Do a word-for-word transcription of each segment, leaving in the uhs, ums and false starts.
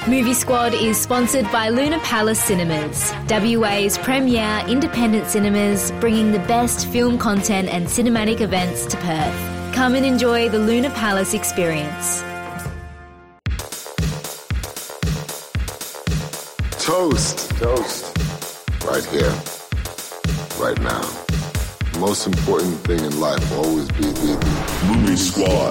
Movie Squad is sponsored by Luna Palace Cinemas, W A's premier independent cinemas, bringing the best film content and cinematic events to Perth. Come and enjoy the Luna Palace experience. Toast. Toast. Right here. Right now. The most important thing in life will always be the Movie Squad.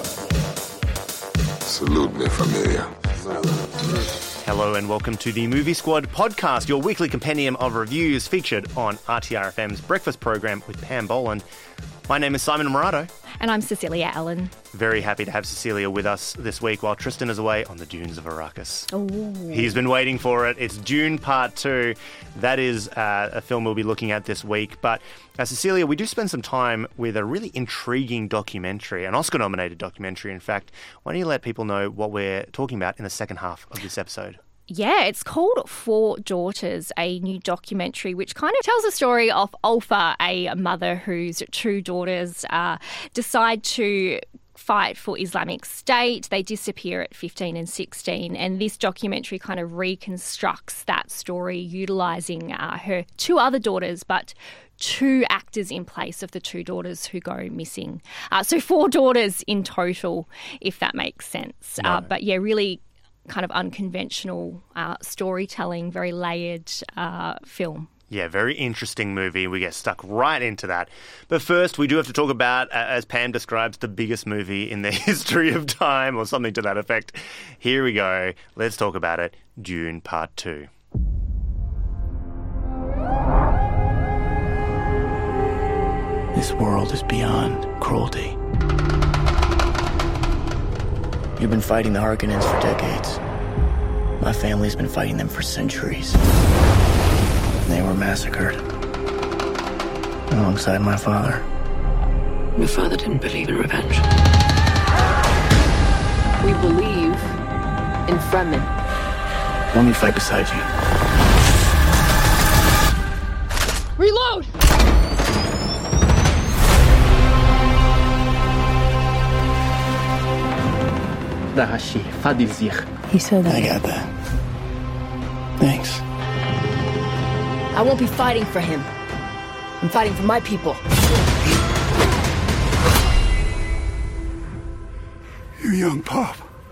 Salute me, familia. Hello and welcome to the Movie Squad podcast, your weekly compendium of reviews featured on R T R F M's breakfast program with Pam Boland. My name is Simon Morato. And I'm Cecilia Allen. Very happy to have Cecilia with us this week while Tristan is away on the dunes of Arrakis. Ooh. He's been waiting for it. It's Dune Part two. That is uh, a film we'll be looking at this week. But uh, Cecilia, we do spend some time with a really intriguing documentary, an Oscar-nominated documentary, in fact. Why don't you let people know what we're talking about in the second half of this episode? Yeah, it's called Four Daughters, a new documentary which kind of tells the story of Ulfa, a mother whose two daughters uh, decide to fight for Islamic State. They disappear at fifteen and sixteen, and this documentary kind of reconstructs that story, utilising uh, her two other daughters, but two actors in place of the two daughters who go missing. Uh, so four daughters in total, if that makes sense. No. Uh, but yeah, really kind of unconventional uh, storytelling, very layered uh, film. Yeah, very interesting movie. We get stuck right into that. But first, we do have to talk about, uh, as Pam describes, the biggest movie in the history of time, or something to that effect. Here we go. Let's talk about it. Dune Part two. This world is beyond cruelty. You've been fighting the Harkonnens for decades. My family's been fighting them for centuries. And they were massacred. Alongside my father. Your father didn't believe in revenge. We believe in Fremen. Let me fight beside you. Reload! He said that. I got that. Thanks. I won't be fighting for him. I'm fighting for my people. You young pup.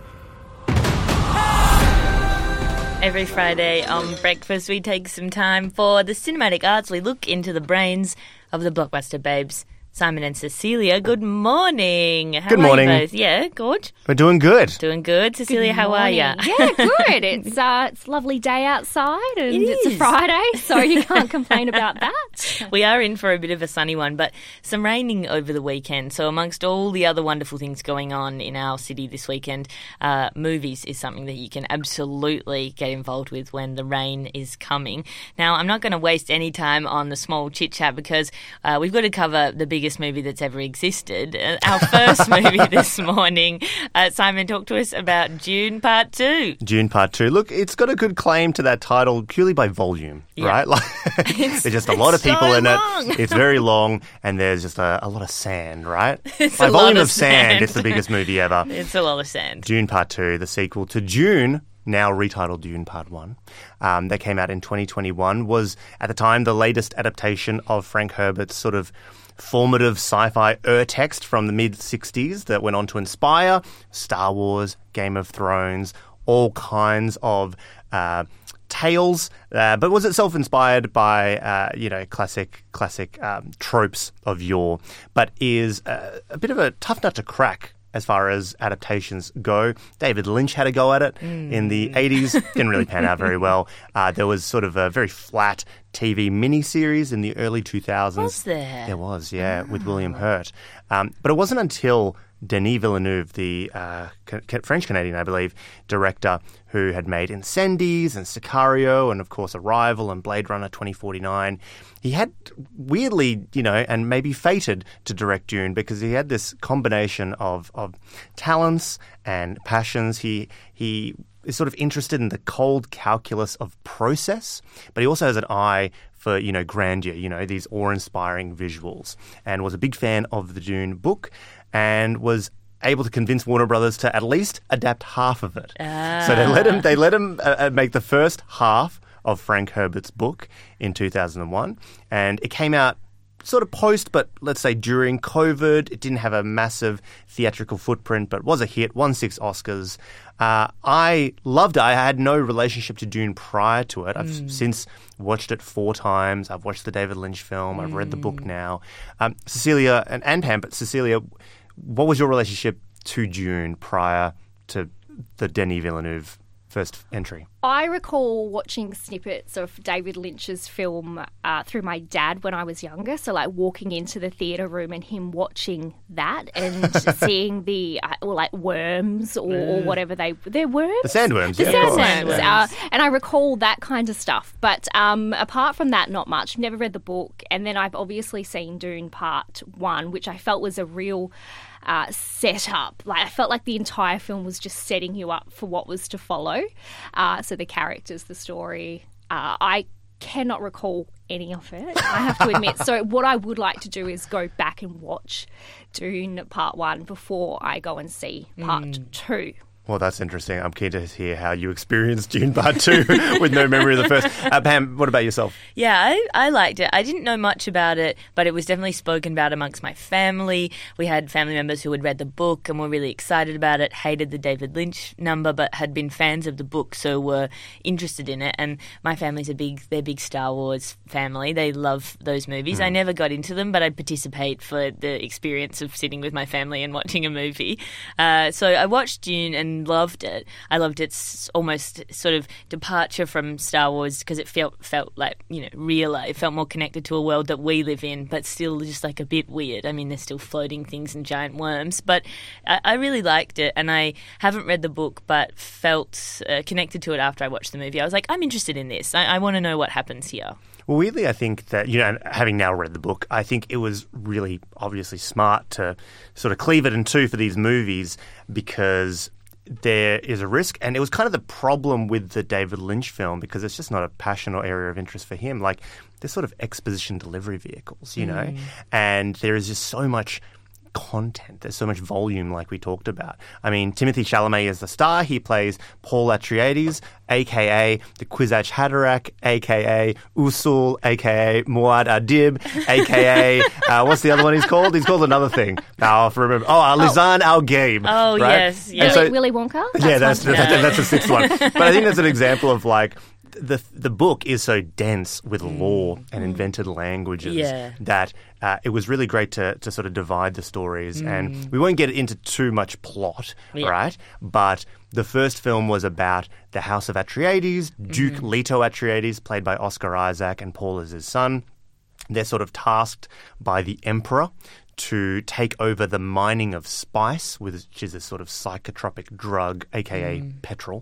Every Friday on Breakfast, we take some time for the cinematic arts. We look into the brains of the blockbuster babes. Simon and Cecilia, good morning. How good are morning. You both? Yeah, good. We're doing good. Doing good. Cecilia, good how are you? Yeah, good. It's uh, it's a lovely day outside, and it it's is. a Friday, so you can't complain about that. We are in for a bit of a sunny one, but some raining over the weekend. So amongst all the other wonderful things going on in our city this weekend, uh, movies is something that you can absolutely get involved with when the rain is coming. Now, I'm not going to waste any time on the small chit-chat because uh, we've got to cover the biggest movie that's ever existed. Uh, our first movie this morning. Uh, Simon, talk to us about Dune Part two. Dune Part two. Look, it's got a good claim to that title purely by volume, yeah. right? Like, it's, there's just a lot of people so in long. it. It's very long, and there's just a, a lot of sand, right? It's by a volume lot of, of sand, sand. It's the biggest movie ever. It's a lot of sand. Dune Part two, the sequel to Dune, now retitled Dune Part one, um, that came out in twenty twenty-one, was at the time the latest adaptation of Frank Herbert's sort of formative sci-fi ur-text from the mid-sixties that went on to inspire Star Wars, Game of Thrones, all kinds of uh, tales, uh, but was itself inspired by, uh, you know, classic classic um, tropes of yore, but is uh, a bit of a tough nut to crack as far as adaptations go. David Lynch had a go at it mm. in the eighties. Didn't really pan out very well. Uh, there was sort of a very flat T V miniseries in the early two thousands. Was there? There was, yeah, oh. with William Hurt. Um, but it wasn't until Denis Villeneuve, the uh, French-Canadian, I believe, director who had made Incendies and Sicario and, of course, Arrival and Blade Runner twenty forty-nine. He had weirdly, you know, and maybe fated to direct Dune because he had this combination of, of talents and passions. He he is sort of interested in the cold calculus of process, but he also has an eye for, you know, grandeur, you know, these awe-inspiring visuals, and was a big fan of the Dune book and was able to convince Warner Brothers to at least adapt half of it. Ah. So they let him they let him uh, make the first half of Frank Herbert's book in two thousand one, and it came out sort of post, but let's say during COVID. It didn't have a massive theatrical footprint, but was a hit, won six Oscars. Uh, I loved it. I had no relationship to Dune prior to it. I've mm. since watched it four times. I've watched the David Lynch film. Mm. I've read the book now. Um, Cecilia, and, and Pam, but Cecilia, what was your relationship to Dune prior to the Denis Villeneuve first entry? I recall watching snippets of David Lynch's film uh, through my dad when I was younger. So, like, walking into the theatre room and him watching that and seeing the, uh, well, like, worms or, mm. or whatever they... They're worms? The sandworms. The yeah, sandworms. Uh, and I recall that kind of stuff. But um, apart from that, not much. Never read the book. And then I've obviously seen Dune Part one, which I felt was a real... Uh, set up. Like, I felt like the entire film was just setting you up for what was to follow. Uh, so the characters, the story. Uh, I cannot recall any of it, I have to admit. So what I would like to do is go back and watch Dune Part one before I go and see Part mm. two. Well, that's interesting. I'm keen to hear how you experienced Dune Part two with no memory of the first. Uh, Pam, what about yourself? Yeah, I, I liked it. I didn't know much about it, but it was definitely spoken about amongst my family. We had family members who had read the book and were really excited about it, hated the David Lynch number, but had been fans of the book, so were interested in it. And my family's a big, they're big Star Wars family. They love those movies. Mm. I never got into them, but I'd participate for the experience of sitting with my family and watching a movie. Uh, so I watched Dune and loved it. I loved its almost sort of departure from Star Wars because it felt felt like, you know, real. It felt more connected to a world that we live in, but still just like a bit weird. I mean, there's still floating things and giant worms, but I, I really liked it, and I haven't read the book, but felt uh, connected to it after I watched the movie. I was like, I'm interested in this. I, I want to know what happens here. Well, weirdly, I think that, you know, having now read the book, I think it was really obviously smart to sort of cleave it in two for these movies because there is a risk, and it was kind of the problem with the David Lynch film because it's just not a passion or area of interest for him. Like, they're sort of exposition delivery vehicles, you know, mm. and there is just so much content. There's so much volume, like we talked about. I mean, Timothée Chalamet is the star. He plays Paul Atreides, a k a the Kwisatz Haderach, a k a Usul, a k a Muad Adib, a k a uh, what's the other one he's called? He's called another thing. Now, I remember. Oh, uh, Lisanne oh. Al Gaib. Oh, right? yes. yes. So, Willy Wonka? That's yeah, that's, that's, that's, that's the sixth one. But I think that's an example of, like, the the book is so dense with law and invented languages yeah. that uh, it was really great to to sort of divide the stories. Mm. And we won't get into too much plot, yeah. right? But the first film was about the House of Atreides, Duke mm-hmm. Leto Atreides, played by Oscar Isaac, and Paul is his son. They're sort of tasked by the Emperor to take over the mining of spice, which is a sort of psychotropic drug, a k a. Mm. petrol,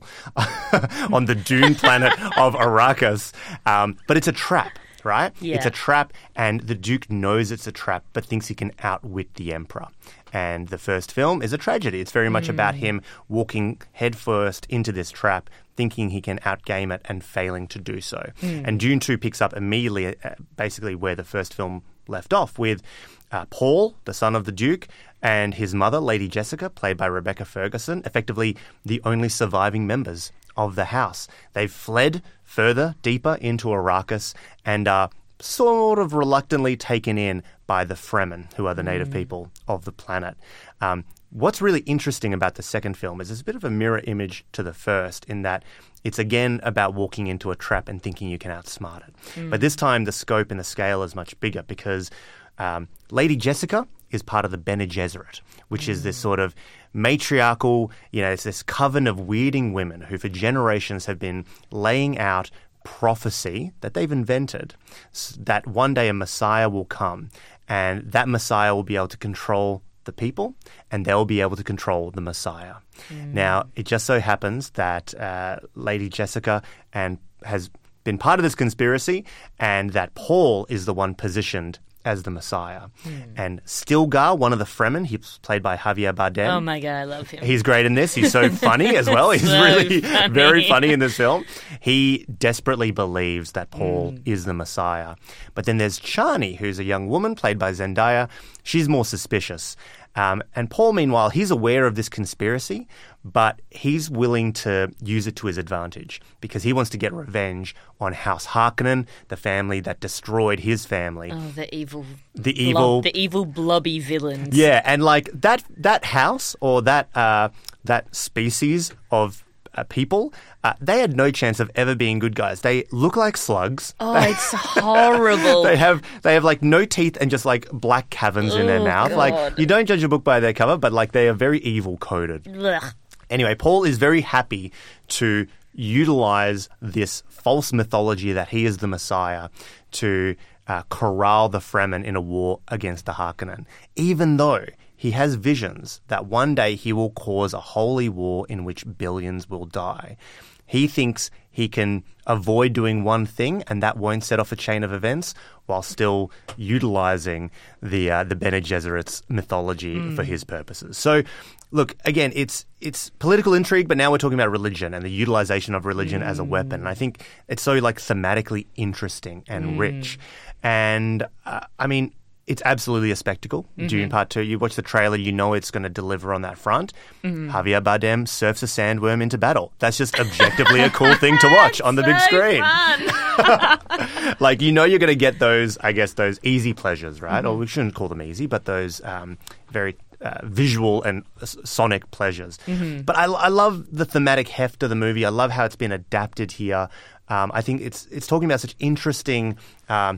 on the dune planet of Arrakis. Um, but it's a trap, right? Yeah. It's a trap, and the Duke knows it's a trap, but thinks he can outwit the Emperor. And the first film is a tragedy. It's very much mm. about him walking headfirst into this trap, thinking he can outgame it and failing to do so. Mm. And Dune two picks up immediately, uh, basically where the first film left off, with uh, Paul, the son of the Duke, and his mother, Lady Jessica, played by Rebecca Ferguson, effectively the only surviving members of the house. They've fled further, deeper into Arrakis, and are sort of reluctantly taken in by the Fremen, who are the native mm. people of the planet. Um, what's really interesting about the second film is it's a bit of a mirror image to the first, in that it's again about walking into a trap and thinking you can outsmart it. Mm. But this time the scope and the scale is much bigger because um, Lady Jessica is part of the Bene Gesserit, which mm. is this sort of matriarchal, you know, it's this coven of weirding women who for generations have been laying out prophecy that they've invented that one day a Messiah will come, and that Messiah will be able to control the people, and they'll be able to control the Messiah. Mm. Now, it just so happens that uh, Lady Jessica and has been part of this conspiracy, and that Paul is the one positioned as the Messiah. Mm. And Stilgar, one of the Fremen, he's played by Javier Bardem. Oh my God, I love him. He's great in this. He's so funny as well. He's so really funny. very funny in this film. He desperately believes that Paul mm. is the Messiah. But then there's Chani, who's a young woman played by Zendaya. She's more suspicious. Um, and Paul, meanwhile, he's aware of this conspiracy, but he's willing to use it to his advantage because he wants to get revenge on House Harkonnen, the family that destroyed his family. Oh, the evil, the evil, blob, the evil blobby villains. Yeah, and like that that house or that uh, that species of uh, people, uh, they had no chance of ever being good guys. They look like slugs. Oh, it's horrible. They have they have like no teeth and just like black caverns in their Oh, mouth. God. Like you don't judge a book by their cover, but like they are very evil coded. Ugh. Anyway, Paul is very happy to utilize this false mythology that he is the Messiah to uh, corral the Fremen in a war against the Harkonnen, even though he has visions that one day he will cause a holy war in which billions will die. He thinks he can avoid doing one thing and that won't set off a chain of events while still utilizing the uh, the Bene Gesserit's mythology mm. for his purposes. So, look, again, it's it's political intrigue, but now we're talking about religion and the utilization of religion mm. as a weapon. And I think it's so like thematically interesting and mm. rich. And uh, I mean, it's absolutely a spectacle. Mm-hmm. Dune Part Two. You watch the trailer, you know it's going to deliver on that front. Mm-hmm. Javier Bardem surfs a sandworm into battle. That's just objectively a cool thing to watch on the so big screen. Fun. Like, you know you're going to get those, I guess, those easy pleasures, right? Mm-hmm. Or we shouldn't call them easy, but those um, very uh, visual and uh, sonic pleasures. Mm-hmm. But I, I love the thematic heft of the movie. I love how it's been adapted here. Um, I think it's it's talking about such interesting, um,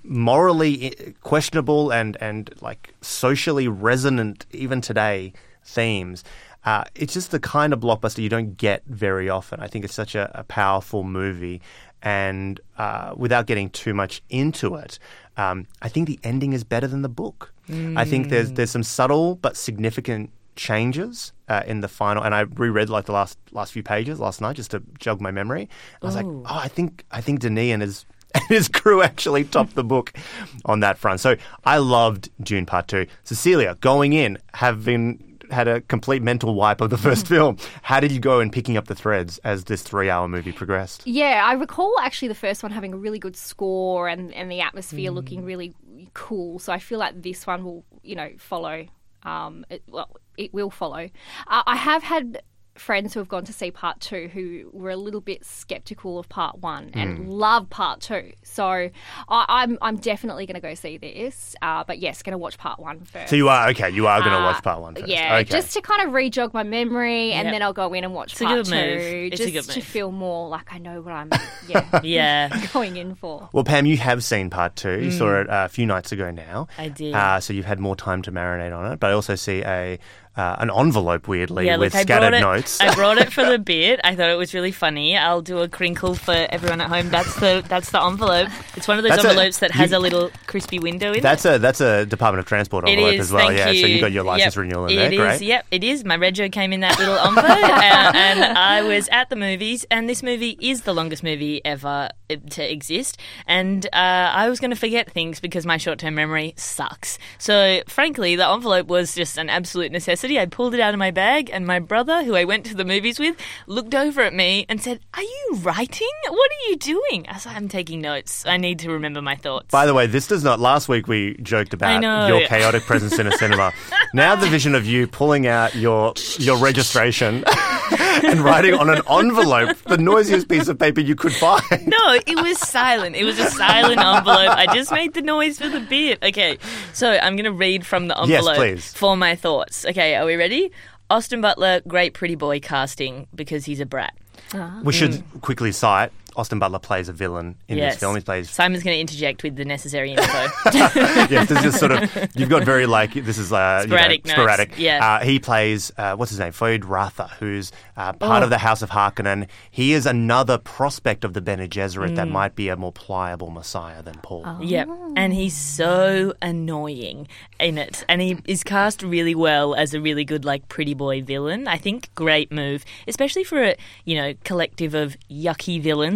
morally questionable and, and like socially resonant even today themes. Uh, it's just the kind of blockbuster you don't get very often. I think it's such a, a powerful movie, and uh, without getting too much into it, um, I think the ending is better than the book. Mm. I think there's there's some subtle but significant changes uh, in the final, and I reread like the last last few pages last night just to jog my memory. I was Ooh. like, oh, I think I think Denis and his and his crew actually topped the book on that front. So I loved Dune Part Two. Cecilia, going in, having had a complete mental wipe of the first film, how did you go in picking up the threads as this three-hour movie progressed? Yeah, I recall actually the first one having a really good score and, and the atmosphere mm. looking really cool. So I feel like this one will, you know, follow. Um, it, well, it will follow. Uh, I have had friends who have gone to see part two who were a little bit skeptical of part one and mm. love part two. So I, I'm I'm definitely going to go see this. Uh, but yes, going to watch part one first. So you are, okay, you are going to uh, watch part one first. Yeah, okay. just to kind of re-jog my memory and yep. then I'll go in and watch it's part a good two. Move. It's just a good to move. feel more like I know what I'm yeah, yeah. going in for. Well, Pam, you have seen part two. You mm. saw it uh, a few nights ago now. I did. Uh, so you've had more time to marinate on it. But I also see a Uh, an envelope, weirdly, yeah, with look, I scattered it, notes. I brought it for the bit. I thought it was really funny. I'll do a crinkle for everyone at home. That's the that's the envelope. It's one of those that's envelopes a, that has you, a little crispy window in that's it. A, that's a Department of Transport envelope it is, as well. Thank yeah, you. So you got your license yep, renewal in it there. Is, Great. Yep, it is. My rego came in that little envelope, uh, and I was at the movies, and this movie is the longest movie ever to exist. And uh, I was going to forget things because my short-term memory sucks. So, frankly, the envelope was just an absolute necessity. I pulled it out of my bag, and my brother, who I went to the movies with, looked over at me and said, "Are you writing? What are you doing?" I was like, "I'm taking notes. I need to remember my thoughts." By the way, this does not... Last week we joked about your chaotic presence in a cinema. Now the vision of you pulling out your your registration and writing on an envelope, the noisiest piece of paper you could find. No, it was silent. It was a silent envelope. I just made the noise for the bit. Okay, so I'm going to read from the envelope yes, please. for my thoughts. Okay, are we ready? Austin Butler, great pretty boy casting because he's a brat. Ah. We should quickly cite Austin Butler plays a villain in yes. this film. He plays. Simon's going to interject with the necessary info. Yes, this is sort of you've got very like this is uh, sporadic. You know, sporadic. Yeah. Uh, he plays uh, what's his name? Feyd Rautha, who's uh, part oh. of the House of Harkonnen. He is another prospect of the Bene Gesserit mm. that might be a more pliable Messiah than Paul. Oh. Yep, and he's so annoying in it, and he is cast really well as a really good like pretty boy villain. I think great move, especially for a you know collective of yucky villains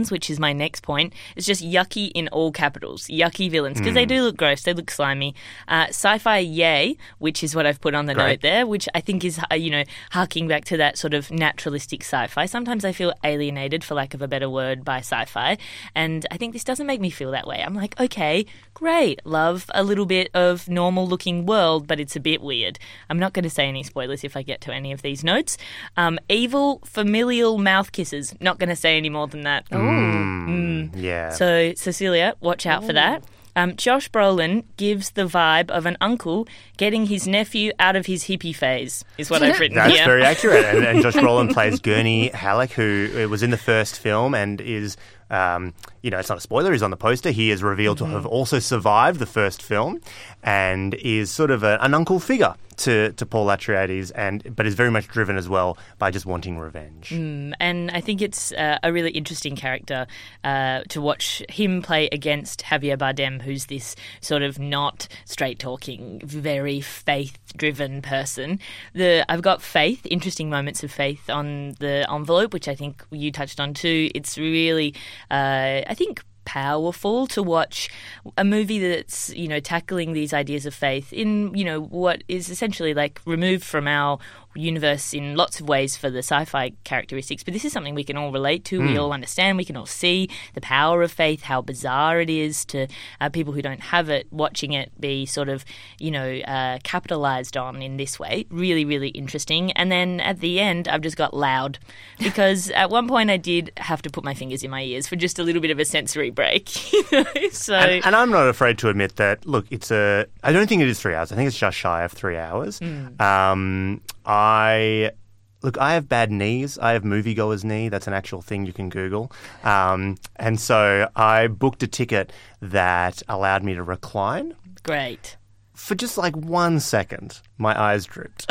villains, which is my next point. It's just yucky in all capitals. Yucky villains, because mm. they do look gross. They look slimy. Uh, sci-fi yay, which is what I've put on the Great. note there, which I think is, uh, you know, harking back to that sort of naturalistic sci-fi. Sometimes I feel alienated, for lack of a better word, by sci-fi. And I think this doesn't make me feel that way. I'm like, okay, great. Love a little bit of normal-looking world, but it's a bit weird. I'm not going to say any spoilers if I get to any of these notes. Um, evil, familial mouth kisses. Not going to say any more than that. Mm, Mm. Yeah. So, Cecilia, watch out Ooh. for that. Um, Josh Brolin gives the vibe of an uncle getting his nephew out of his hippie phase, is what I've written That's here. That's very accurate. And, and Josh Brolin plays Gurney Halleck, who was in the first film and is... Um, you know, it's not a spoiler, he's on the poster. He is revealed mm-hmm. to have also survived the first film and is sort of a, an uncle figure to, to Paul Atreides, and but is very much driven as well by just wanting revenge. Mm, and I think it's uh, a really interesting character uh, to watch him play against Javier Bardem, who's this sort of not straight-talking, very faith-driven person. The I've got faith, interesting moments of faith on the envelope, which I think you touched on too. It's really... Uh, I think powerful to watch a movie that's, you know, tackling these ideas of faith in, you know, what is essentially like removed from our universe in lots of ways for the sci-fi characteristics, but this is something we can all relate to, mm. we all understand, we can all see the power of faith, how bizarre it is to uh, people who don't have it, watching it be sort of, you know, uh, capitalized on in this way. Really, really interesting. And then at the end, I've just got loud, because at one point I did have to put my fingers in my ears for just a little bit of a sensory break. You know? So, and, and I'm not afraid to admit that, look, it's a, I don't think it is three hours. I think it's just shy of three hours. Mm. Um, I look. I have bad knees. I have moviegoer's knee. That's an actual thing you can Google. Um, and so I booked a ticket that allowed me to recline. Great. For just like one second, my eyes drooped.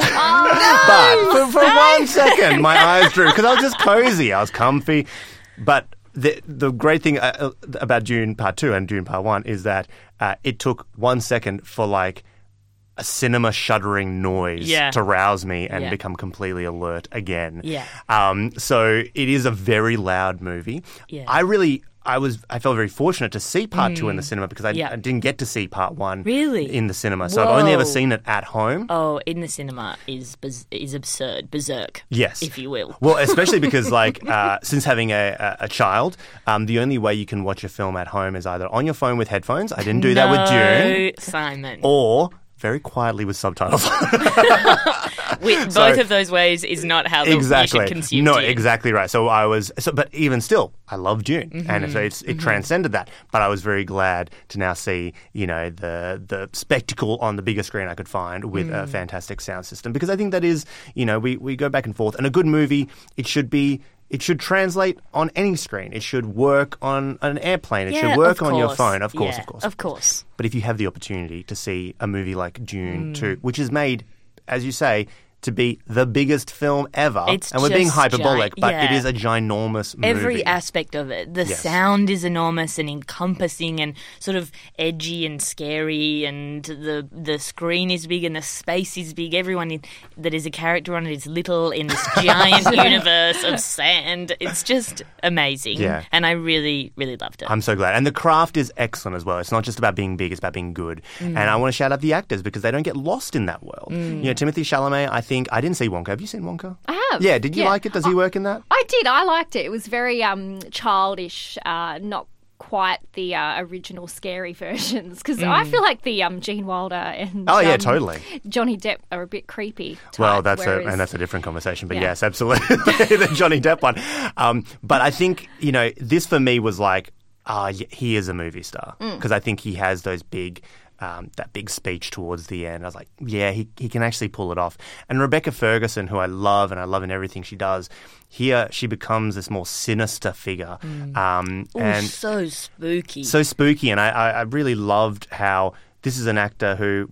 Oh, no! But for, for one second, my eyes drooped because I was just cozy. I was comfy. But the the great thing uh, about Dune Part Two and Dune Part One is that uh, it took one second for like a cinema shuddering noise yeah. to rouse me and yeah. become completely alert again. Yeah. Um, so it is a very loud movie. Yeah. I really, I was, I felt very fortunate to see part mm. two in the cinema because I, yeah. I didn't get to see part one really? in the cinema. So Whoa. I've only ever seen it at home. Oh, in the cinema is is absurd, berserk. Yes. If you will. Well, especially because like uh, since having a, a, a child, um, the only way you can watch a film at home is either on your phone with headphones. I didn't do no, that with Dune. Simon. Or very quietly with subtitles. with so, both of those ways is not how the, exactly. you should consume No, Dune. exactly right. So I was, so, but even still, I love Dune, mm-hmm. and so it's, it mm-hmm. transcended that. But I was very glad to now see, you know, the the spectacle on the biggest screen I could find with mm. a fantastic sound system, because I think that is, you know, we we go back and forth, and a good movie, it should be. It should translate on any screen. It should work on an airplane. It yeah, should work of on your course. phone. Of course, yeah, of course. Of course. But if you have the opportunity to see a movie like Dune mm. two, which is made, as you say, to be the biggest film ever, it's and we're being hyperbolic, gi- but yeah. it is a ginormous movie. Every aspect of it. The yes. sound is enormous and encompassing and sort of edgy and scary, and the the screen is big and the space is big. Everyone in, that is a character on it is little in this giant universe of sand. It's just amazing. Yeah. And I really, really loved it. I'm so glad. And the craft is excellent as well. It's not just about being big, it's about being good. Mm. And I want to shout out the actors because they don't get lost in that world. Mm. You know, Timothée Chalamet, I think, I didn't see Wonka. Have you seen Wonka? I have. Yeah, did you yeah. like it? Does he work in that? I did. I liked it. It was very um, childish, uh, not quite the uh, original scary versions, because mm. I feel like the um, Gene Wilder and oh yeah um, totally Johnny Depp are a bit creepy type, well that's whereas, a and that's a different conversation, but yeah. yes, absolutely. The Johnny Depp one, um, but I think, you know, this for me was like, ah, uh, he is a movie star, because mm. I think he has those big Um, that big speech towards the end. I was like, yeah, he he can actually pull it off. And Rebecca Ferguson, who I love and I love in everything she does, here she becomes this more sinister figure. Mm. Um, Ooh, and so spooky. So spooky. And I, I, I really loved how this is an actor who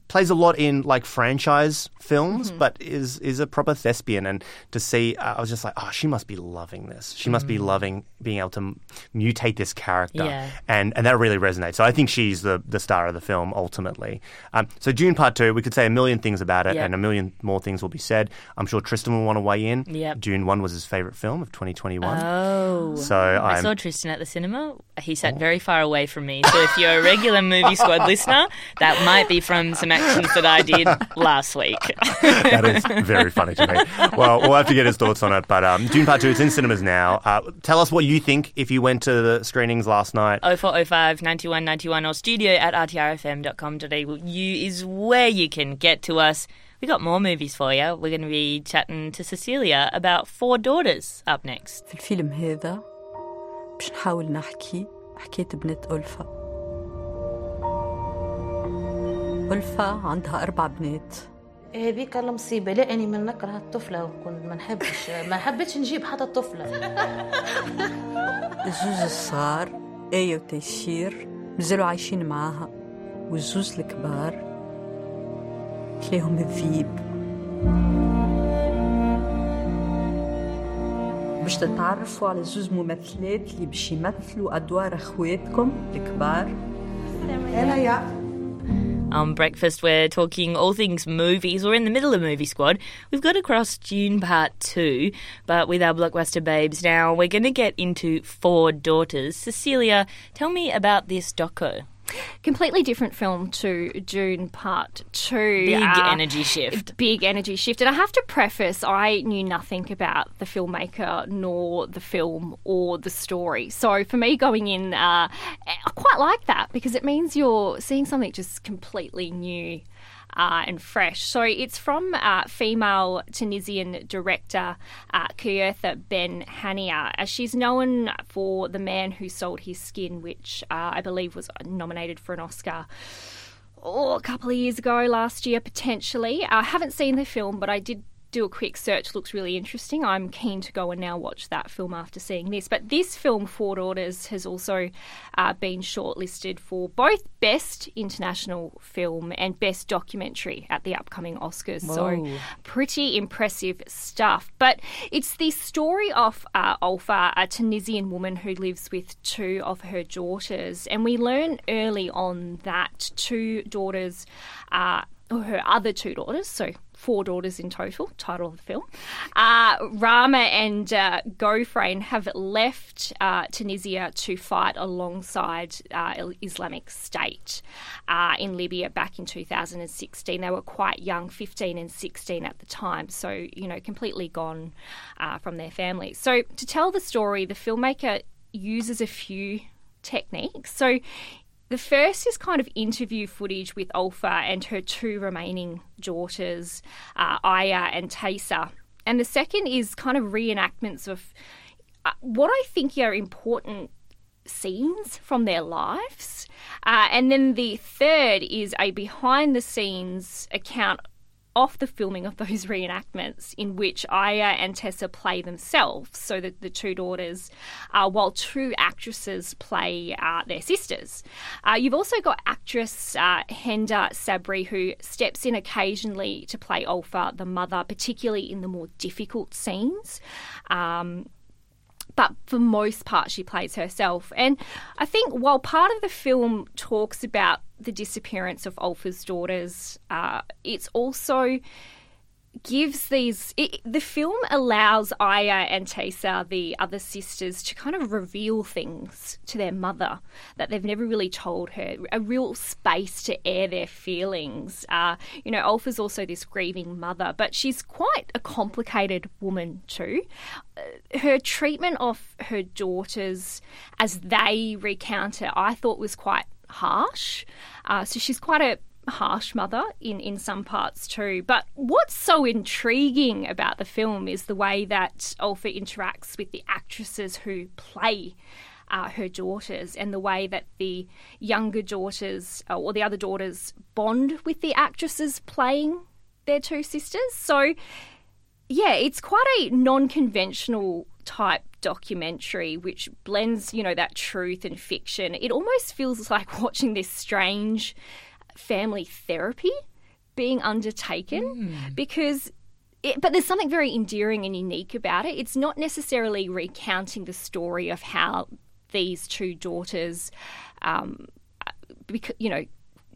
plays a lot in like franchise films, mm-hmm. but is is a proper thespian. And to see, uh, I was just like, oh, she must be loving this. She must mm. be loving being able to m- mutate this character, yeah. and and that really resonates. So I think she's the the star of the film ultimately. Um, so Dune Part Two, we could say a million things about it, yep. and a million more things will be said. I'm sure Tristan will want to weigh in. Yep. Dune One was his favorite film of twenty twenty-one. Oh, so I I'm, saw Tristan at the cinema. He sat oh. very far away from me. So if you're a regular Movie Squad listener, that might be from some actions that I did last week. That is very funny to me. Well, we'll have to get his thoughts on it. But um, Dune Part two, it's in cinemas now. Uh, tell us what you think if you went to the screenings last night. oh four oh five, nine one nine one or studio at r t r f m dot com dot a u is where you can get to us. We got more movies for you. We're going to be chatting to Cecilia about Four Daughters up next. في الفيلم هذا باش نحاول نحكي حكاية بنت ألفا. ألفا عندها أربع بنات. هذيك المصيبة لأني من نكره الطفلة وكنت ما نحبش ما حبيتش نجيب حتى الطفلة. الزوز الصغار آية وتيسير مازالوا عايشين معاها والزوز الكبار تلاهم الذيب. باش تتعرفوا على زوز ممثلات اللي باش يمثلوا أدوار أخواتكم الكبار. يلا يا On Breakfast, we're talking all things movies. We're in the middle of Movie Squad. We've got across Dune Part two, but with our blockbuster babes now, we're going to get into Four Daughters. Cecilia, tell me about this doco. Completely different film to Dune Part two. Big uh, energy shift. Big energy shift. And I have to preface, I knew nothing about the filmmaker nor the film or the story. So for me going in, uh, I quite like that because it means you're seeing something just completely new. Uh, and fresh. So it's from uh, female Tunisian director uh, Kieutha Ben Hania. Uh, she's known for The Man Who Sold His Skin, which uh, I believe was nominated for an Oscar oh, a couple of years ago, last year potentially. I haven't seen the film, but I did do a quick search. Looks really interesting. I'm keen to go and now watch that film after seeing this. But this film, Four Daughters, has also uh, been shortlisted for both Best International Film and Best Documentary at the upcoming Oscars. Whoa. So pretty impressive stuff. But it's the story of uh, Olfa, a Tunisian woman who lives with two of her daughters. And we learn early on that two daughters, uh, or her other two daughters, so four daughters in total, title of the film, uh, Rama and uh, Gofrain have left uh, Tunisia to fight alongside uh, Islamic State uh, in Libya back in two thousand sixteen. They were quite young, fifteen and sixteen at the time, so, you know, completely gone uh, from their families. So to tell the story, the filmmaker uses a few techniques. So the first is kind of interview footage with Olfa and her two remaining daughters, uh, Aya and Taysa. And the second is kind of reenactments of uh, what I think are important scenes from their lives. Uh, and then the third is a behind-the-scenes account of the filming of those reenactments in which Aya and Tessa play themselves, so that the two daughters, uh, while two actresses play uh, their sisters. Uh, you've also got actress uh, Henda Sabri, who steps in occasionally to play Olfa, the mother, particularly in the more difficult scenes. Um, But for most part, she plays herself. And I think while part of the film talks about the disappearance of Olfa's daughters, uh, it's also gives these... It, the film allows Aya and Taysa, the other sisters, to kind of reveal things to their mother that they've never really told her, a real space to air their feelings. Uh, you know, Olfa's also this grieving mother, but she's quite a complicated woman too. Uh, her treatment of her daughters as they recount it, I thought was quite harsh. Uh, so she's quite a harsh mother in, in some parts too. But what's so intriguing about the film is the way that Olfa interacts with the actresses who play uh, her daughters, and the way that the younger daughters uh, or the other daughters bond with the actresses playing their two sisters. So yeah, it's quite a non-conventional type documentary which blends, you know, that truth and fiction. It almost feels like watching this strange family therapy being undertaken mm. because it, but there's something very endearing and unique about it. It's not necessarily recounting the story of how these two daughters, um, because, you know,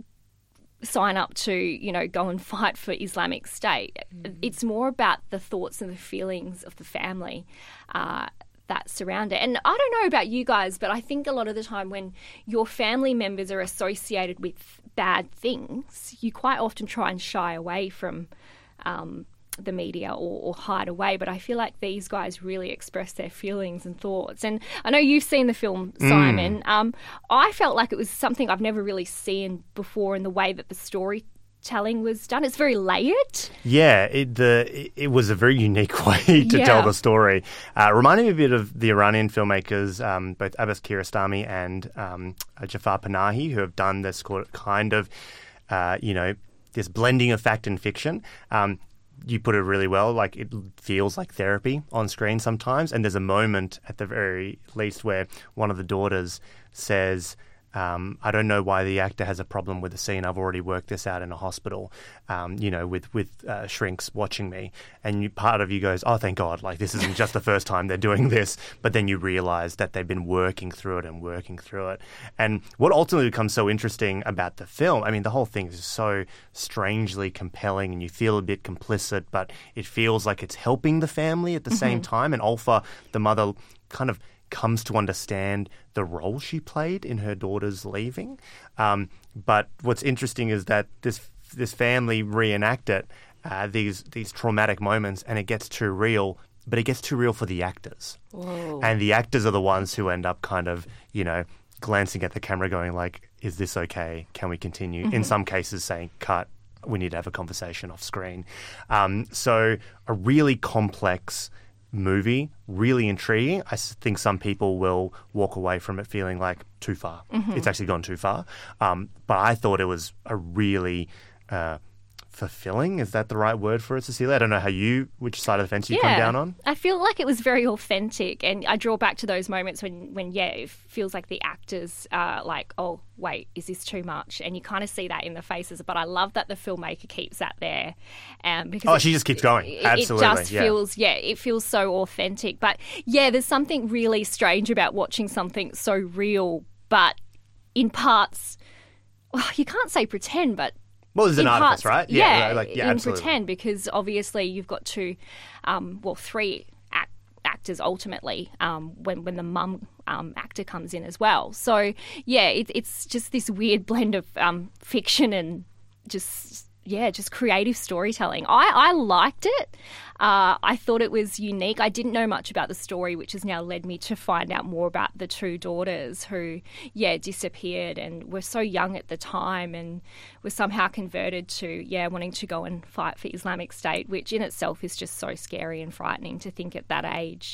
sign up to, you know, go and fight for Islamic State. Mm. It's more about the thoughts and the feelings of the family uh, that surround it. And I don't know about you guys, but I think a lot of the time when your family members are associated with bad things, you quite often try and shy away from um, the media or, or hide away. But I feel like these guys really express their feelings and thoughts. And I know you've seen the film, Simon. Mm. Um, I felt like it was something I've never really seen before in the way that the story telling was done. It's very layered. Yeah, it, the, it, it was a very unique way to yeah. tell the story. Uh, reminding me a bit of the Iranian filmmakers, um, both Abbas Kiarostami and um, Jafar Panahi, who have done this kind of, uh, you know, this blending of fact and fiction. Um, you put it really well. Like, it feels like therapy on screen sometimes. And there's a moment at the very least where one of the daughters says, Um, I don't know why the actor has a problem with the scene. I've already worked this out in a hospital, um, you know, with, with uh, shrinks watching me. And you, part of you goes, oh, thank God, like this isn't just the first time they're doing this. But then you realise that they've been working through it and working through it. And what ultimately becomes so interesting about the film, I mean, the whole thing is so strangely compelling and you feel a bit complicit, but it feels like it's helping the family at the mm-hmm. same time. And Ulfa, the mother, kind of comes to understand the role she played in her daughter's leaving. Um, but what's interesting is that this this family reenact it, uh, these these traumatic moments, and it gets too real, but it gets too real for the actors. Whoa. And the actors are the ones who end up kind of, you know, glancing at the camera going like, is this okay? Can we continue? Mm-hmm. In some cases saying, cut, we need to have a conversation off screen. Um, so a really complex movie, really intriguing. I think some people will walk away from it feeling like too far. Mm-hmm. It's actually gone too far. Um, but I thought it was a really uh, fulfilling. Is that the right word for it, Cecilia? I don't know how you, which side of the fence you yeah, come down on. I feel like it was very authentic, and I draw back to those moments when, when yeah, it feels like the actors are like, oh, wait, is this too much? And you kind of see that in the faces. But I love that the filmmaker keeps that there. Um, because oh, it, she just keeps going. It, Absolutely. It just yeah. feels, yeah, it feels so authentic. But yeah, there's something really strange about watching something so real, but in parts, well, you can't say pretend, but well, there's an artifice, right? Yeah, yeah, like, yeah in absolutely. pretend, because obviously you've got two, um, well, three act- actors ultimately um, when when the mum um, actor comes in as well. So yeah, it, it's just this weird blend of um, fiction and just yeah, just creative storytelling. I, I liked it. Uh, I thought it was unique. I didn't know much about the story, which has now led me to find out more about the two daughters who, yeah, disappeared and were so young at the time and were somehow converted to, yeah, wanting to go and fight for Islamic State, which in itself is just so scary and frightening to think at that age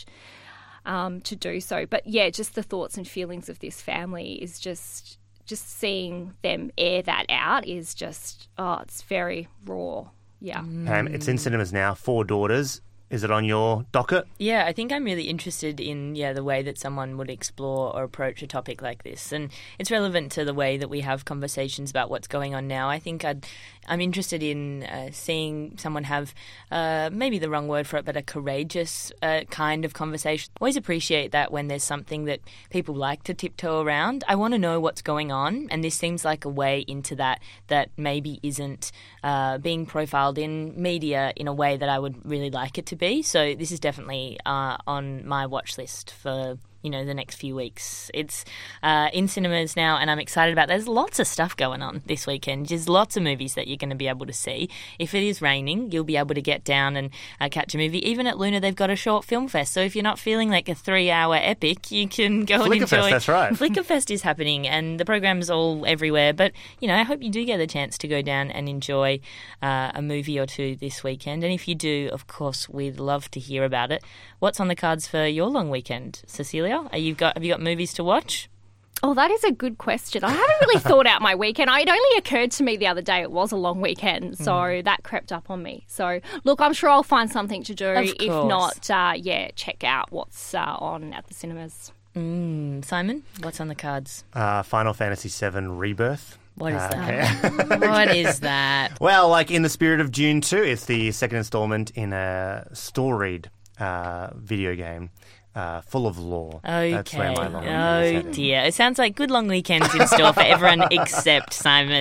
um, to do so. But, yeah, just the thoughts and feelings of this family is just... just seeing them air that out is just, oh, it's very raw. Yeah. Um, it's in cinemas now. Four Daughters. Is it on your docket? Yeah, I think I'm really interested in yeah the way that someone would explore or approach a topic like this, and it's relevant to the way that we have conversations about what's going on now. I think I'd, I'm interested in uh, seeing someone have uh, maybe the wrong word for it, but a courageous uh, kind of conversation. I always appreciate that when there's something that people like to tiptoe around. I want to know what's going on, and this seems like a way into that that maybe isn't uh, being profiled in media in a way that I would really like it to be. So this is definitely uh, on my watch list for, you know, the next few weeks. It's uh, in cinemas now, and I'm excited about it. There's lots of stuff going on this weekend. There's lots of movies that you're going to be able to see. If it is raining, you'll be able to get down and uh, catch a movie. Even at Luna, they've got a short film fest. So if you're not feeling like a three-hour epic, you can go and enjoy. Flickerfest, that's right. Flickerfest is happening, and the program's all everywhere. But, you know, I hope you do get the chance to go down and enjoy uh, a movie or two this weekend. And if you do, of course, we'd love to hear about it. What's on the cards for your long weekend, Cecilia? Are you got have you got movies to watch? Oh, that is a good question. I haven't really thought out my weekend. It only occurred to me the other day it was a long weekend, so mm. that crept up on me. So, look, I'm sure I'll find something to do. If not, uh, yeah, check out what's uh, on at the cinemas. Mm, Simon, what's on the cards? Uh, Final Fantasy seven Rebirth. What is Uh, that? okay. What is that? Well, like in the spirit of Dune two, it's the second installment in a storied uh, video game. Uh, full of lore. Okay. That's where my long oh weekend is heading. dear. It sounds like good long weekends in store for everyone except Simon.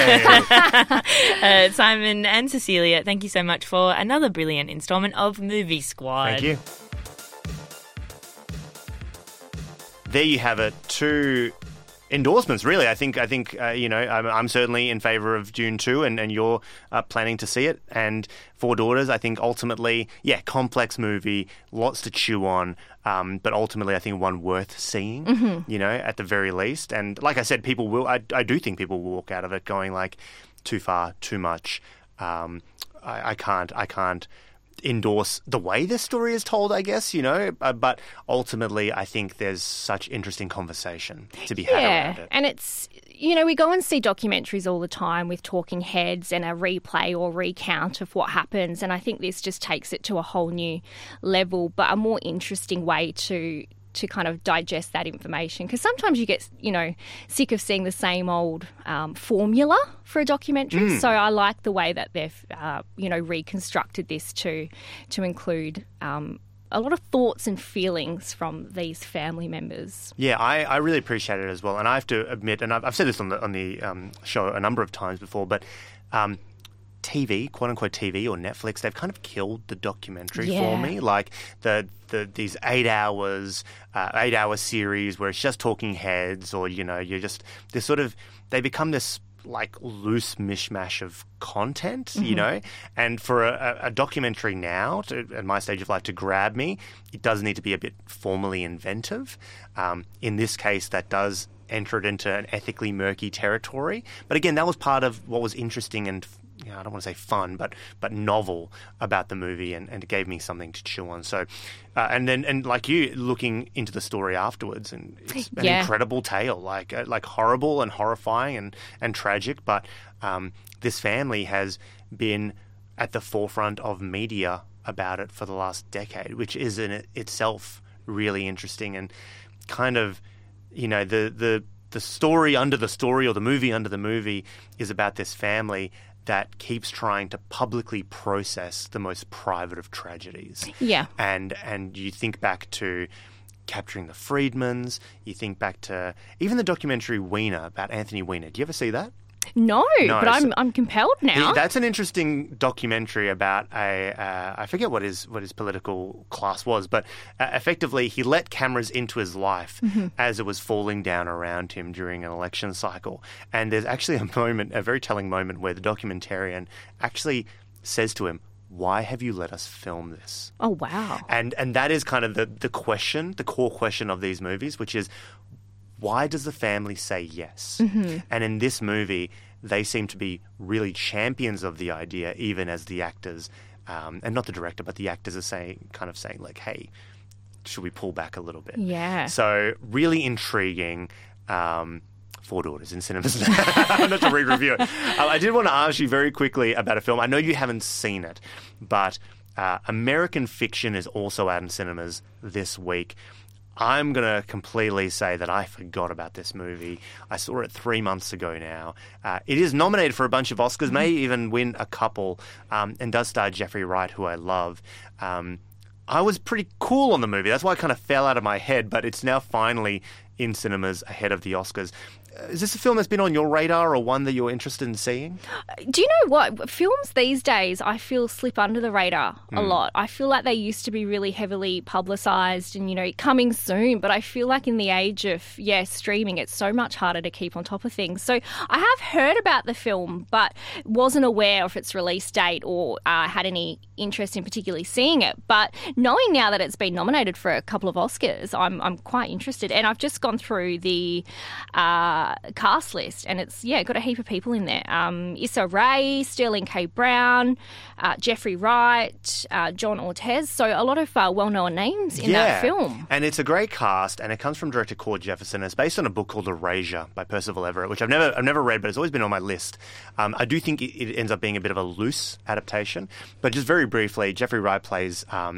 uh, Simon and Cecilia, thank you so much for another brilliant instalment of Movie Squad. Thank you. There you have it. Two endorsements, really. I think, I think uh, you know, I'm, I'm certainly in favour of Dune two, and, and you're uh, planning to see it. And Four Daughters, I think ultimately, yeah, complex movie, lots to chew on, um, but ultimately I think one worth seeing, mm-hmm. you know, at the very least. And like I said, people will, I, I do think people will walk out of it going like, too far, too much. Um, I, I can't, I can't endorse the way this story is told, I guess, you know, uh, but ultimately I think there's such interesting conversation to be had yeah, around it. And it's, you know, we go and see documentaries all the time with talking heads and a replay or recount of what happens, and I think this just takes it to a whole new level, but a more interesting way to to kind of digest that information, because sometimes you get, you know, sick of seeing the same old um, formula for a documentary. Mm. So I like the way that they've, uh, you know, reconstructed this to to include um, a lot of thoughts and feelings from these family members. Yeah, I, I really appreciate it as well. And I have to admit, and I've, I've said this on the on the um, show a number of times before, but um, T V, quote unquote T V or Netflix, they've kind of killed the documentary yeah. for me. Like the the these eight hours, uh, eight hour series where it's just talking heads, or you know, you're just this sort of they become this like loose mishmash of content, mm-hmm. you know. And for a, a documentary now, to, at my stage of life, to grab me, it does need to be a bit formally inventive. Um, in this case, that does enter it into an ethically murky territory. But again, that was part of what was interesting and, you know, I don't want to say fun, but but novel about the movie, and, and it gave me something to chew on. So, uh, and then and like you, looking into the story afterwards, and it's an yeah. incredible tale, like uh, like horrible and horrifying and and tragic. But um, this family has been at the forefront of media about it for the last decade, which is in it itself really interesting, and kind of, you know, the the the story under the story, or the movie under the movie, is about this family that keeps trying to publicly process the most private of tragedies. Yeah. And and you think back to Capturing the Friedmans, you think back to even the documentary Weiner, about Anthony Weiner. Do you ever see that? No, No, but I'm so- I'm compelled now. He- that's an interesting documentary about a, uh, I forget what his what his political class was, but uh, effectively he let cameras into his life Mm-hmm. as it was falling down around him during an election cycle. And there's actually a moment, a very telling moment, where the documentarian actually says to him, "Why have you let us film this?" Oh, wow. And and that is kind of the, the question, the core question of these movies, which is, why does the family say yes? Mm-hmm. And in this movie, they seem to be really champions of the idea, even as the actors, um, and not the director, but the actors are saying, kind of saying, like, "Hey, should we pull back a little bit?" Yeah. So really intriguing. Um, Four Daughters in cinemas. Not to re-review it. Uh, I did want to ask you very quickly about a film. I know you haven't seen it, but uh, American Fiction is also out in cinemas this week. I'm going to completely say that I forgot about this movie. I saw it three months ago now. Uh, it is nominated for a bunch of Oscars, may even win a couple, um, and does star Jeffrey Wright, who I love. Um, I was pretty cool on the movie. That's why it kind of fell out of my head, but it's now finally in cinemas ahead of the Oscars. Is this a film that's been on your radar, or one that you're interested in seeing? Do you know what? Films these days, I feel, slip under the radar a Mm. lot. I feel like they used to be really heavily publicised and, you know, coming soon. But I feel like in the age of, yeah, streaming, it's so much harder to keep on top of things. So I have heard about the film, but wasn't aware of its release date or uh, had any interest in particularly seeing it. But knowing now that it's been nominated for a couple of Oscars, I'm I'm quite interested. And I've just gone through the uh, cast list, and it's, yeah, got a heap of people in there. Um, Issa Rae, Sterling K. Brown, uh, Jeffrey Wright, uh, John Ortez. So a lot of uh, well-known names in yeah. that film. And it's a great cast, and it comes from director Cord Jefferson. It's based on a book called Erasure by Percival Everett, which I've never I've never read, but it's always been on my list. Um, I do think it, it ends up being a bit of a loose adaptation. But just very briefly, Jeffrey Wright plays um,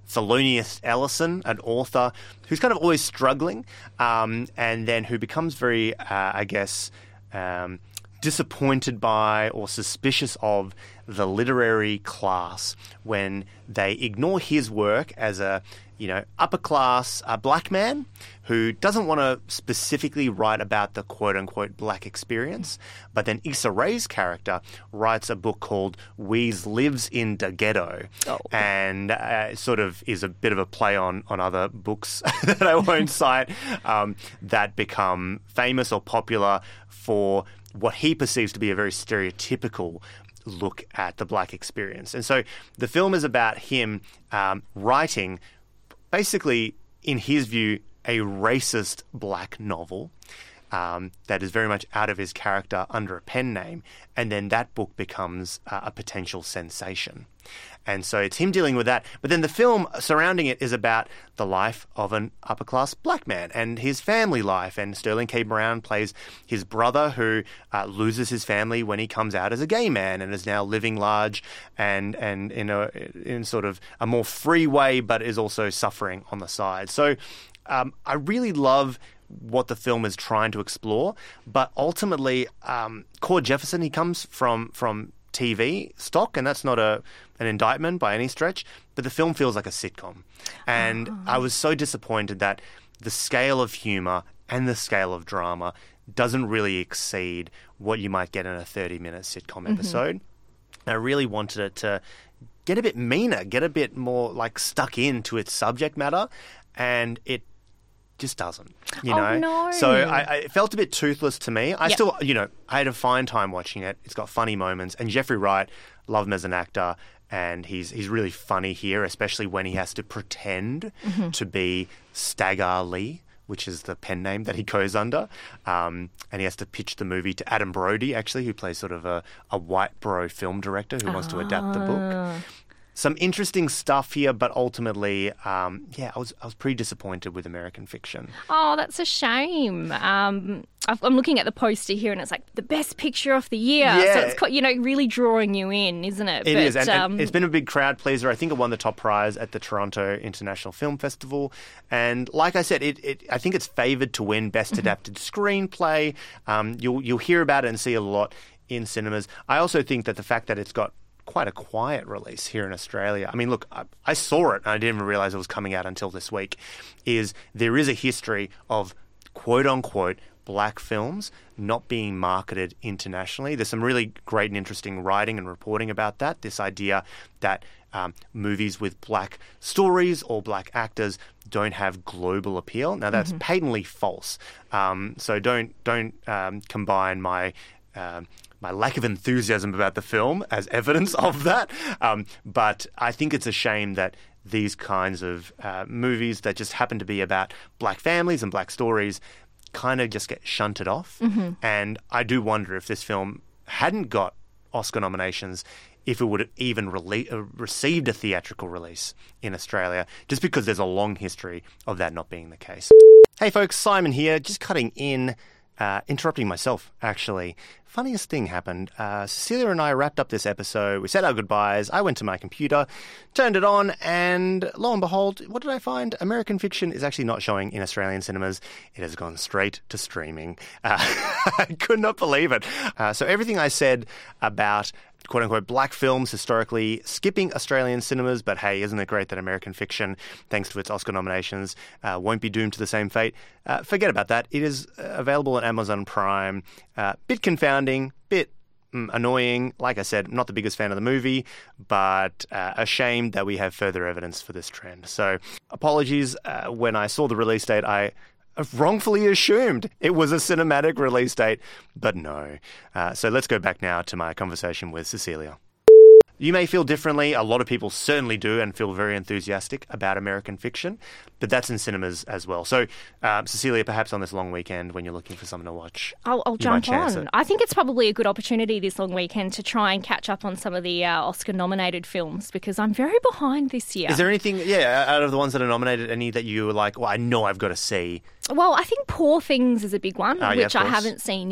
Thelonious Ellison, an author who's kind of always struggling, um, and then who becomes very, uh, I guess, um, disappointed by or suspicious of the literary class when they ignore his work as a, you know, upper class uh, black man who doesn't want to specifically write about the quote-unquote black experience. But then Issa Rae's character writes a book called Weeze Lives in the Ghetto, oh. and uh, sort of is a bit of a play on, on other books that I won't cite um, that become famous or popular for what he perceives to be a very stereotypical look at the black experience. And so the film is about him um, writing, basically, in his view, a racist black novel um, that is very much out of his character under a pen name. And then that book becomes uh, a potential sensation. And so it's him dealing with that. But then the film surrounding it is about the life of an upper-class black man and his family life. And Sterling K. Brown plays his brother who uh, loses his family when he comes out as a gay man and is now living large and and in a in sort of a more free way, but is also suffering on the side. So um, I really love what the film is trying to explore. But ultimately, um, Cord Jefferson, he comes from from T V stock, and that's not a an indictment by any stretch, but the film feels like a sitcom. And oh. I was so disappointed that the scale of humour and the scale of drama doesn't really exceed what you might get in a thirty-minute sitcom episode. Mm-hmm. I really wanted it to get a bit meaner, get a bit more like stuck into its subject matter, and it just doesn't, you know. Oh, no. So I, I it felt a bit toothless to me. I yep. still, you know, I had a fine time watching it. It's got funny moments, and Jeffrey Wright, love him as an actor, and he's he's really funny here, especially when he has to pretend mm-hmm. to be Stagger Lee, which is the pen name that he goes under, um, and he has to pitch the movie to Adam Brody, actually, who plays sort of a, a white bro film director who wants to adapt the book. Some interesting stuff here, but ultimately, um, yeah, I was I was pretty disappointed with American Fiction. Oh, that's a shame. Um, I've, I'm looking at the poster here, and it's like the best picture of the year. Yeah. So it's, you know, really drawing you in, isn't it? It but, is, and, um, and it's been a big crowd pleaser. I think it won the top prize at the Toronto International Film Festival. And like I said, it, it I think it's favoured to win Best Adapted Screenplay. Um, you'll you'll hear about it and see it a lot in cinemas. I also think that the fact that it's got quite a quiet release here in Australia. I mean, look, I, I saw it and I didn't even realise it was coming out until this week, is there is a history of quote-unquote black films not being marketed internationally. There's some really great and interesting writing and reporting about that, this idea that um, movies with black stories or black actors don't have global appeal. Now, that's mm-hmm. patently false. Um, so don't, don't um, combine my... Um, my lack of enthusiasm about the film as evidence of that. Um, but I think it's a shame that these kinds of uh, movies that just happen to be about black families and black stories kind of just get shunted off. Mm-hmm. And I do wonder if this film hadn't got Oscar nominations, if it would have even rele- uh, received a theatrical release in Australia, just because there's a long history of that not being the case. Hey folks, Simon here, just cutting in. Uh, interrupting myself, actually. Funniest thing happened. Uh, Cecilia and I wrapped up this episode. We said our goodbyes. I went to my computer, turned it on, and lo and behold, what did I find? American Fiction is actually not showing in Australian cinemas. It has gone straight to streaming. Uh, I could not believe it. Uh, so everything I said about quote-unquote black films historically skipping Australian cinemas, but hey, isn't it great that American Fiction, thanks to its Oscar nominations, uh, won't be doomed to the same fate? Uh, forget about that. It is available on Amazon Prime. Uh, bit confounding, bit mm, annoying. Like I said, I'm not the biggest fan of the movie, but uh, ashamed that we have further evidence for this trend. So apologies. Uh, when I saw the release date, I wrongfully assumed it was a cinematic release date, but no. Uh, so let's go back now to my conversation with Cecilia. You may feel differently. A lot of people certainly do and feel very enthusiastic about American Fiction, but that's in cinemas as well. So, uh, Cecilia, perhaps on this long weekend when you're looking for something to watch, I'll, I'll jump on. It. I think it's probably a good opportunity this long weekend to try and catch up on some of the uh, Oscar-nominated films because I'm very behind this year. Is there anything, yeah, out of the ones that are nominated, any that you were like, well, I know I've got to see? Well, I think Poor Things is a big one, oh, which yeah, I haven't seen yet.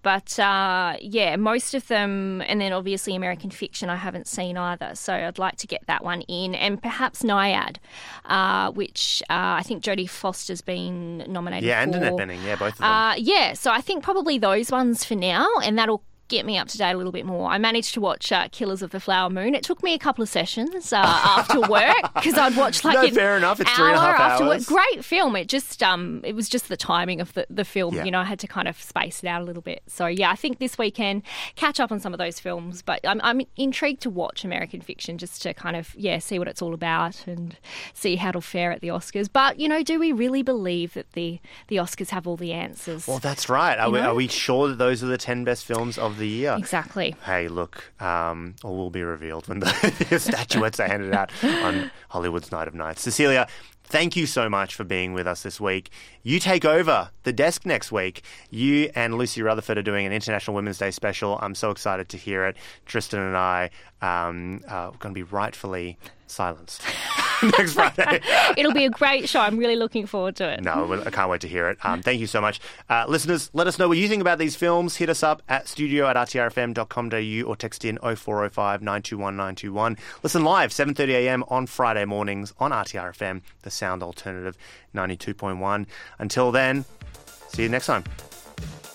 But, uh, yeah, most of them, and then obviously American Fiction I haven't seen either, so I'd like to get that one in. And perhaps Nyad, uh, which uh, I think Jodie Foster's been nominated yeah, for. Yeah, and Annette Bening, yeah, both of them. Uh, yeah, so I think probably those ones for now, and that'll get me up to date a little bit more. I managed to watch uh, Killers of the Flower Moon. It took me a couple of sessions uh, after work because I'd watch like no, an fair enough. It's hour three and a half after hours. work. Great film. It just um, it was just the timing of the, the film. Yeah. You know, I had to kind of space it out a little bit. So yeah, I think this weekend catch up on some of those films. But I'm I'm intrigued to watch American Fiction just to kind of yeah see what it's all about and see how it'll fare at the Oscars. But you know, do we really believe that the the Oscars have all the answers? Well, that's right. Are we, are we sure that those are the ten best films of the year? Exactly. Hey, look, um, all will be revealed when the, the statuettes are handed out on Hollywood's Night of Nights. Cecilia, thank you so much for being with us this week. You take over the desk next week. You and Lucy Rutherford are doing an International Women's Day special. I'm so excited to hear it. Tristan and I um, are going to be rightfully silenced next Friday. It'll be a great show. I'm really looking forward to it. No, I can't wait to hear it. Um, thank you so much. Uh, listeners, let us know what you think about these films. Hit us up at studio at r t r f m dot com dot a u or text in oh four oh five, nine two one, nine two one. Listen live, seven thirty a m on Friday mornings on R T R F M, the sound alternative, ninety-two point one. Until then, see you next time.